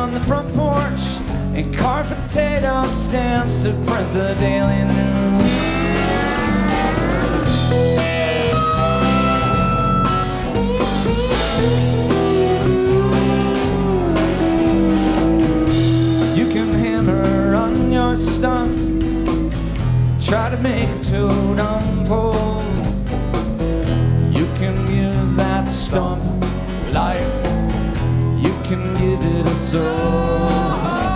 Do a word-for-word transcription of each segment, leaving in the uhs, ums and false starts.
on the front porch and carve potato stamps to print the Daily News. You can hammer on your stump, try to make a tune unfold. You can give that stump life, you can give it a soul.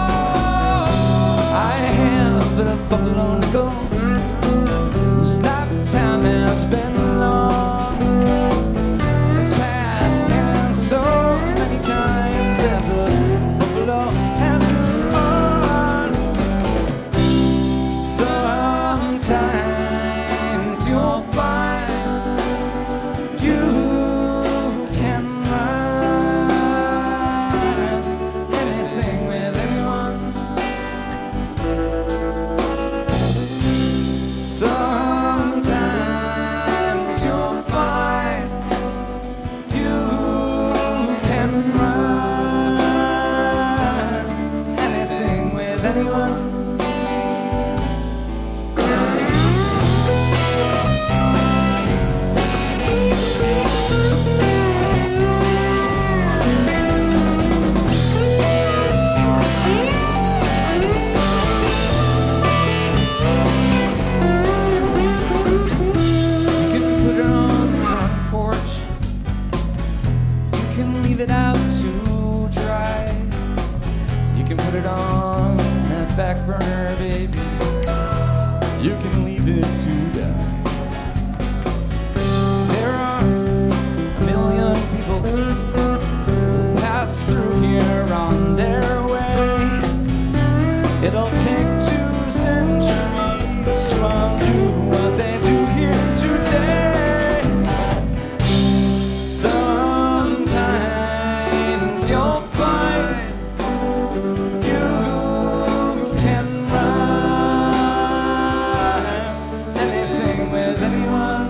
I have a buffalo nickel whose lifetime has been long. It's passed and so many times that the buffalo has moved on. Sometimes you'll find you can ride anything with anyone. Sometimes you'll find you can ride anything with anyone. Leave it out to dry. You can put it on that back burner, baby. You can leave it to die. There are a million people who pass through here on their way. It'll take two centuries to undo what they do here today. You'll find you can ride anything with anyone.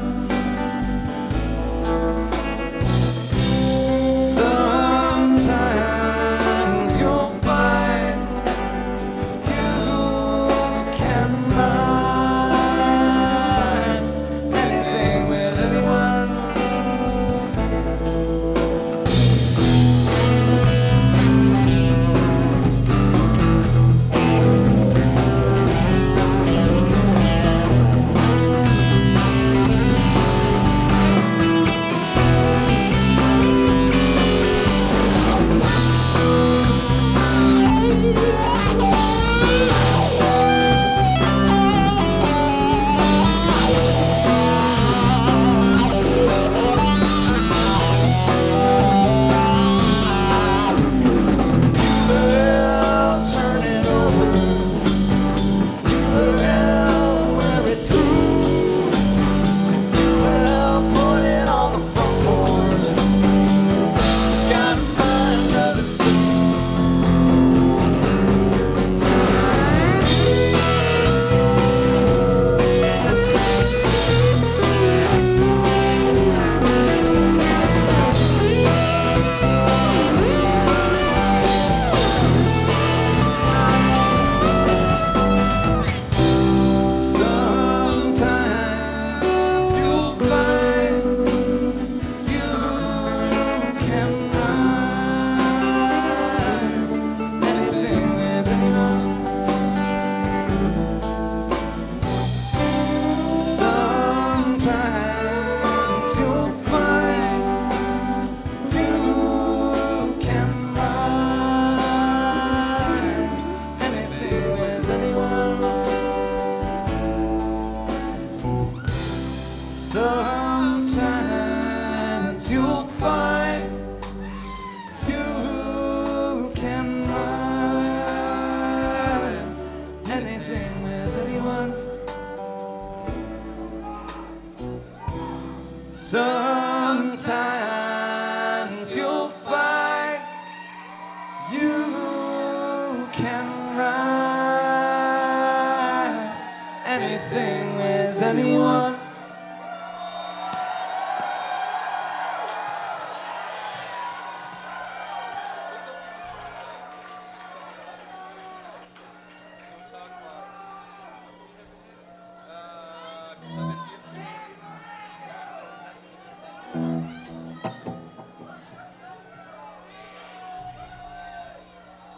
Sometimes you'll find you can ride anything with anyone. Sometimes you'll find you can ride anything with anyone. Sometimes you'll find you can ride anything with anyone.